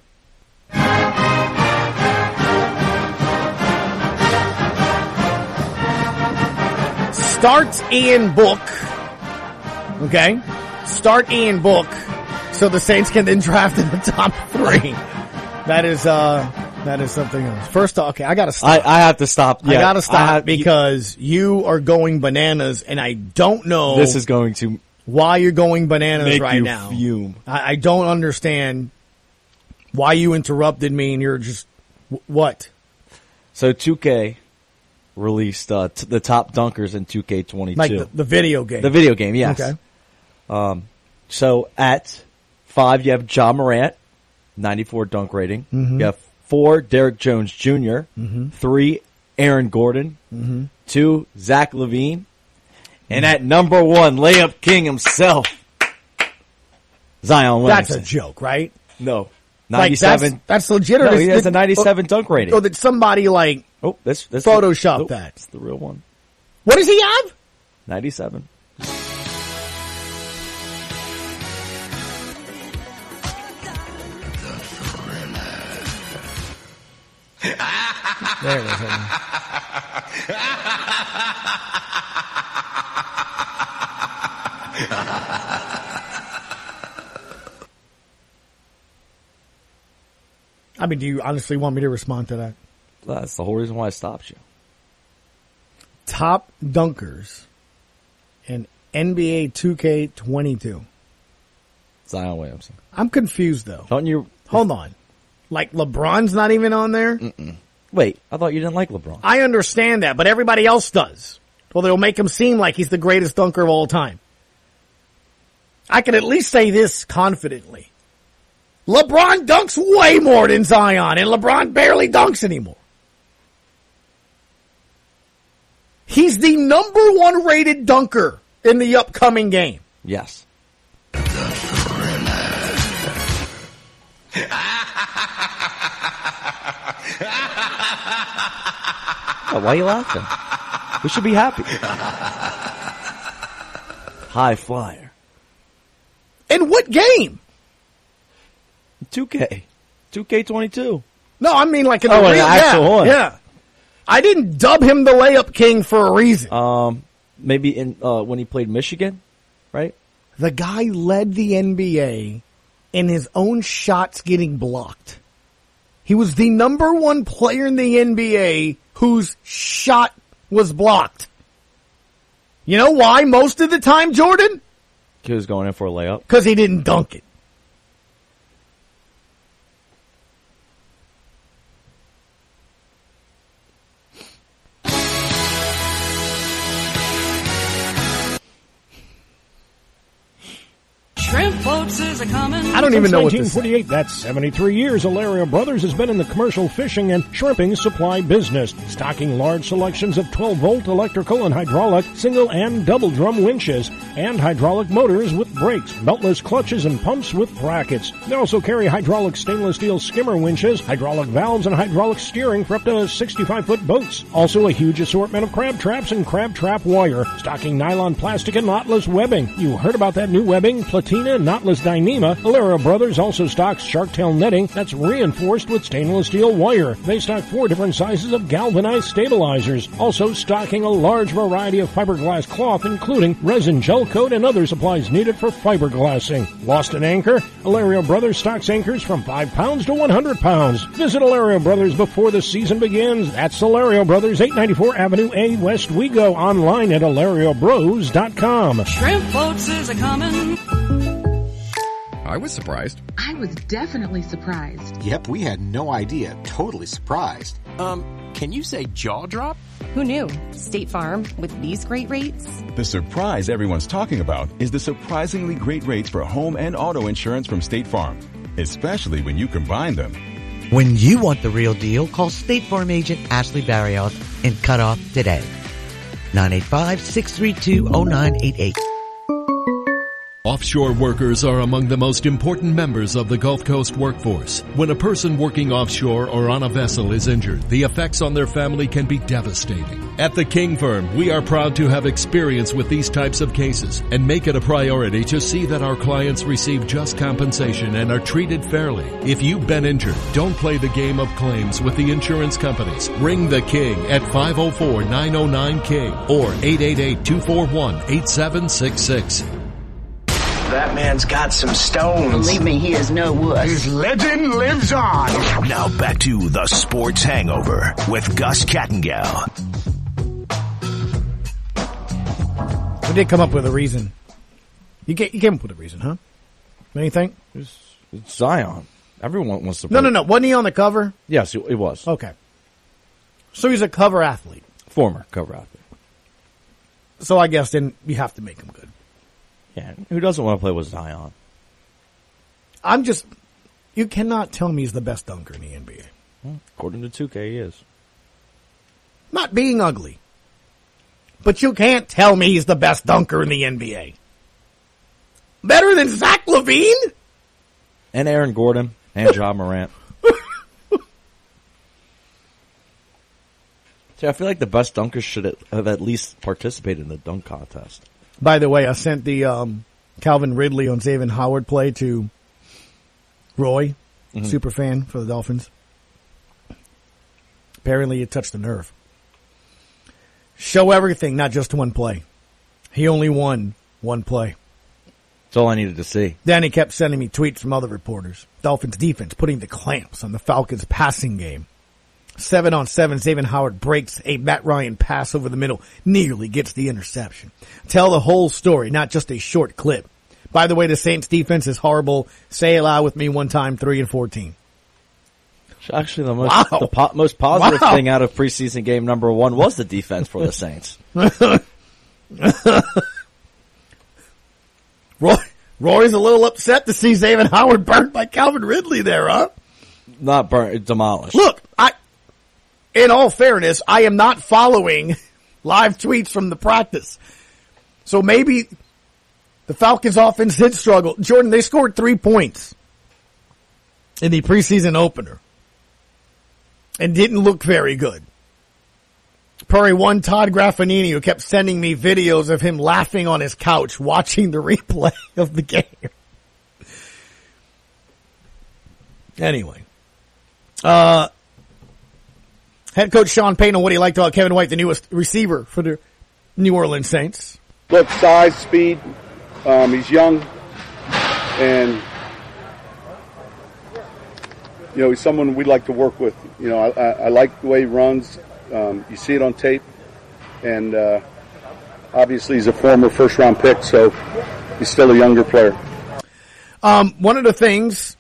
Start Ian Book. Okay? Start Ian Book so the Saints can then draft in the top 3. That is something else. First, okay, I gotta stop. I have to stop. Yeah, I gotta stop because you are going bananas, and I don't know. This is going to why you're going bananas right now. Fume. I don't understand why you interrupted me, and you're just what? So 2K released the top dunkers in 2K22, like the video game. The video game, yes. Okay. So at 5 you have Ja Morant, 94 dunk rating. Mm-hmm. You have 4, Derrick Jones Jr., 3, Aaron Gordon, 2, Zach LaVine, and at number 1, layup king himself, Zion Williamson. That's a joke, right? No. 97. Like that's legit. No, he has a 97 dunk rating. Oh, did somebody this Photoshop that? It's the real one. What does he have? 97. There it is. I mean, do you honestly want me to respond to that? That's the whole reason why I stopped you. Top dunkers in NBA 2K22. Zion Williamson. I'm confused, though. Don't you? Hold on. Like, LeBron's not even on there? Mm-mm. Wait, I thought you didn't like LeBron. I understand that, but everybody else does. Well, they'll make him seem like he's the greatest dunker of all time. I can at least say this confidently. LeBron dunks way more than Zion, and LeBron barely dunks anymore. He's the number 1 rated dunker in the upcoming game. Yes. Oh, why are you laughing? We should be happy. High flyer. In what game? 2K22. No, I mean like in the real, actual one. Yeah. I didn't dub him the layup king for a reason. Maybe in when he played Michigan, right? The guy led the NBA in his own shots getting blocked. He was the number 1 player in the NBA whose shot was blocked. You know why most of the time, Jordan? He was going in for a layup. Because he didn't dunk it. Shrimp boats is a coming. I don't even know what this is. 1948, that's 73 years, Alario Brothers has been in the commercial fishing and shrimping supply business, stocking large selections of 12-volt electrical and hydraulic single and double drum winches, and hydraulic motors with brakes, beltless clutches, and pumps with brackets. They also carry hydraulic stainless steel skimmer winches, hydraulic valves, and hydraulic steering for up to 65-foot boats. Also a huge assortment of crab traps and crab trap wire, stocking nylon, plastic, and knotless webbing. You heard about that new webbing, Platina Knotless Dyneema. Alario Brothers also stocks shark-tail netting that's reinforced with stainless steel wire. They stock 4 different sizes of galvanized stabilizers. Also stocking a large variety of fiberglass cloth, including resin, gel coat, and other supplies needed for fiberglassing. Lost an anchor? Alario Brothers stocks anchors from 5 pounds to 100 pounds. Visit Alario Brothers before the season begins. That's Alario Brothers, 894 Avenue A, West Wego. Online at alariobros.com. Shrimp boats is a coming. I was surprised. I was definitely surprised. Yep, we had no idea. Totally surprised. Can you say jaw drop? Who knew? State Farm, with these great rates. The surprise everyone's talking about is the surprisingly great rates for home and auto insurance from State Farm, especially when you combine them. When you want the real deal, call State Farm agent Ashley Barrios in Cutoff today. 985-632-0988. Offshore workers are among the most important members of the Gulf Coast workforce. When a person working offshore or on a vessel is injured, the effects on their family can be devastating. At the King Firm, we are proud to have experience with these types of cases and make it a priority to see that our clients receive just compensation and are treated fairly. If you've been injured, don't play the game of claims with the insurance companies. Ring the King at 504-909-KING or 888-241-8766. That man's got some stones. Believe me, he is no wuss. His legend lives on. Now back to the Sports Hangover with Gus Kattengell. We did come up with a reason. You came up with a reason, huh? Anything? It's Zion. Everyone wants to play. No. Wasn't he on the cover? Yes, it was. Okay. So he's a cover athlete. Former cover athlete. So I guess then you have to make him good. Yeah, who doesn't want to play with Zion? You cannot tell me he's the best dunker in the NBA. Well, according to 2K, he is. Not being ugly. But you can't tell me he's the best dunker in the NBA. Better than Zach LaVine? And Aaron Gordon and Ja Morant. See, I feel like the best dunkers should have at least participated in the dunk contest. By the way, I sent the Calvin Ridley on Xavier Howard play to Roy, super fan for the Dolphins. Apparently it touched the nerve. Show everything, not just one play. He only won one play. That's all I needed to see. Then he kept sending me tweets from other reporters. Dolphins defense putting the clamps on the Falcons passing game. 7-on-7, Xavier Howard breaks a Matt Ryan pass over the middle, nearly gets the interception. Tell the whole story, not just a short clip. By the way, the Saints defense is horrible. Say it loud with me one time, 3-14. Actually, the most positive thing out of preseason game number 1 was the defense for the Saints. Rory's a little upset to see Xavier Howard burnt by Calvin Ridley there, huh? Not burnt, demolished. Look, in all fairness, I am not following live tweets from the practice. So maybe the Falcons offense did struggle. Jordan, they scored 3 points in the preseason opener and didn't look very good. Per one Todd Graffanini, who kept sending me videos of him laughing on his couch watching the replay of the game. Anyway. Head coach Sean Payton on what he liked about Kevin White, the newest receiver for the New Orleans Saints. Look, size, speed. He's young. And, he's someone we'd like to work with. I like the way he runs. You see it on tape. And Obviously, he's a former first-round pick, so he's still a younger player. One of the things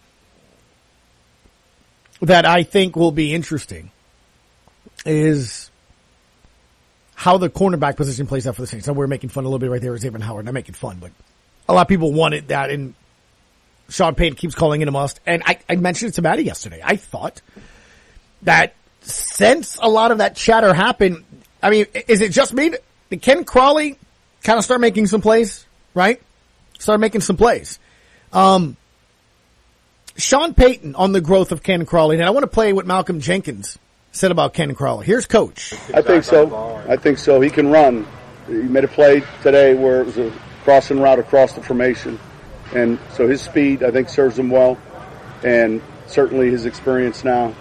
that I think will be interesting is how the cornerback position plays out for the Saints. So we're making fun a little bit right there of Xavier Howard. Not making fun, but a lot of people wanted that, and Sean Payton keeps calling it a must. And I mentioned it to Maddie yesterday. I thought that since a lot of that chatter happened, I mean, is it just me? Did Ken Crawley kind of start making some plays, right? Start making some plays. Sean Payton on the growth of Ken Crawley, and I want to play what Malcolm Jenkins said about Ken Crawley. Here's Coach. I think so. He can run. He made a play today where it was a crossing route across the formation. And so his speed, I think, serves him well. And certainly his experience now,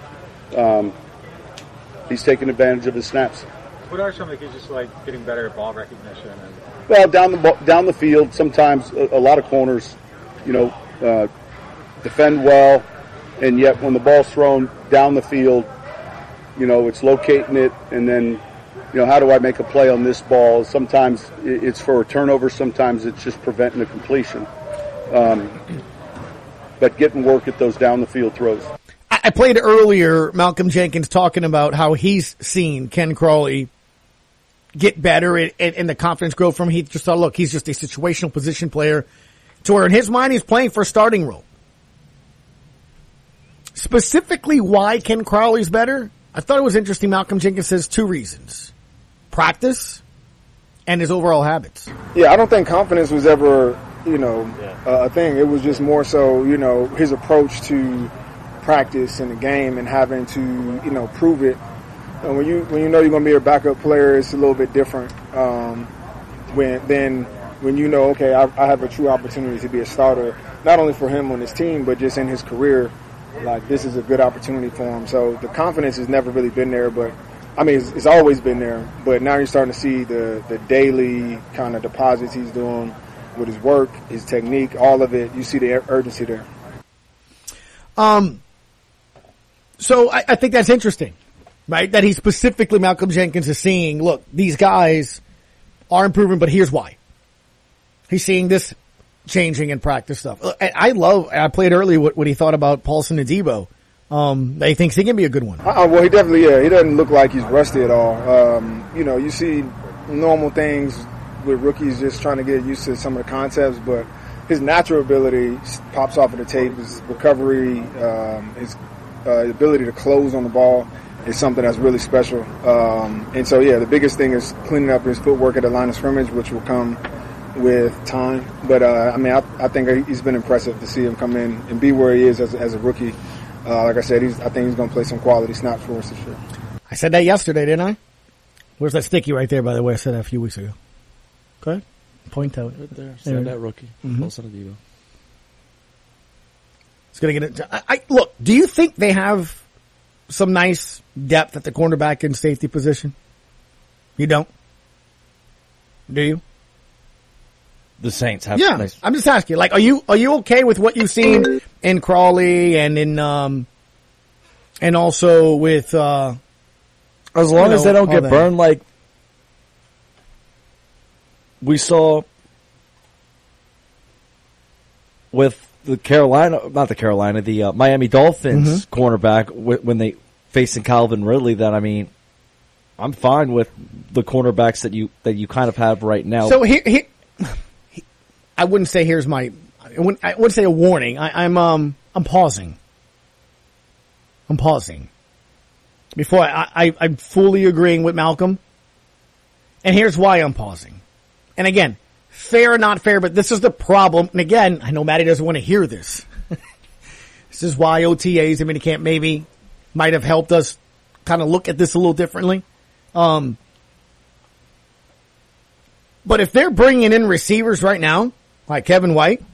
he's taking advantage of his snaps. What are some of the keys, just like getting better at ball recognition? Well, down the field, sometimes a lot of corners, defend well, and yet when the ball's thrown down the field, it's locating it, and then, how do I make a play on this ball? Sometimes it's for a turnover, sometimes it's just preventing a completion. But getting work at those down the field throws. I played earlier Malcolm Jenkins talking about how he's seen Ken Crawley get better and the confidence grow from him. He just thought, look, he's just a situational position player to where in his mind he's playing for a starting role. Specifically why Ken Crawley's better, I thought it was interesting. Malcolm Jenkins says 2 reasons. Practice and his overall habits. Yeah, I don't think confidence was ever, a thing. It was just more so, his approach to practice in the game and having to, prove it. And when you know you're going to be a backup player, it's a little bit different. When you know, okay, I have a true opportunity to be a starter, not only for him on his team, but just in his career. Like, this is a good opportunity for him. So the confidence has never really been there, but I mean, it's always been there. But now you're starting to see the daily kind of deposits he's doing with his work, his technique, all of it. You see the urgency there. So I think that's interesting, right? That he specifically, Malcolm Jenkins, is seeing, look, these guys are improving, but here's why. He's seeing this changing in practice stuff. I played earlier what he thought about Paulson Adebo. That he thinks he can be a good one. Well, he definitely, he doesn't look like he's rusty at all. You see normal things with rookies just trying to get used to some of the concepts, but his natural ability pops off of the tape. His recovery, his ability to close on the ball is something that's really special. And so, the biggest thing is cleaning up his footwork at the line of scrimmage, which will come with time. But, I think he's been impressive to see him come in and be where he is as a rookie. Like I said, I think he's going to play some quality snaps for us this year. I said that yesterday, didn't I? Where's that sticky right there, by the way? I said that a few weeks ago. Okay. Point out. Right there. Said that rookie. Paulson Adebo. It's going to get it. Look, do you think they have some nice depth at the cornerback and safety position? You don't? Do you? The Saints have. Yeah, nice. I'm just asking. Like, are you okay with what you've seen in Crawley and in and also with as long as they don't get burned like we saw with the Miami Dolphins cornerback when they facing Calvin Ridley. That I'm fine with the cornerbacks that you kind of have right now. So here I wouldn't say I wouldn't say a warning. I'm pausing. I'm pausing. Before I'm fully agreeing with Malcolm. And here's why I'm pausing. And again, fair or not fair, but this is the problem. And again, I know Matty doesn't want to hear this. This is why OTAs and minicamp maybe might have helped us kind of look at this a little differently. But if they're bringing in receivers right now, like Kevin White,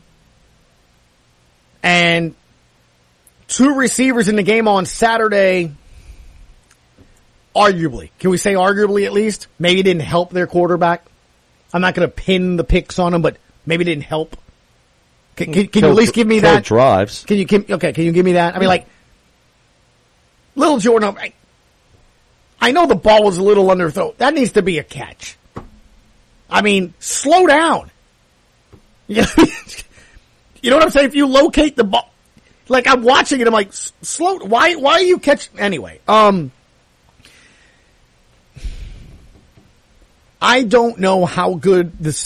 and 2 receivers in the game on Saturday, arguably, can we say arguably at least, maybe didn't help their quarterback. I'm not going to pin the picks on him, but maybe didn't help. Can you at least give me that? Drives. Can you give me that? I mean, like, Little Jordan, I know the ball was a little underthrown. That needs to be a catch. I mean, slow down. You know what I'm saying? If you locate the ball, like I'm watching it, I'm like, slow. Why are you catching? Anyway, I don't know how good the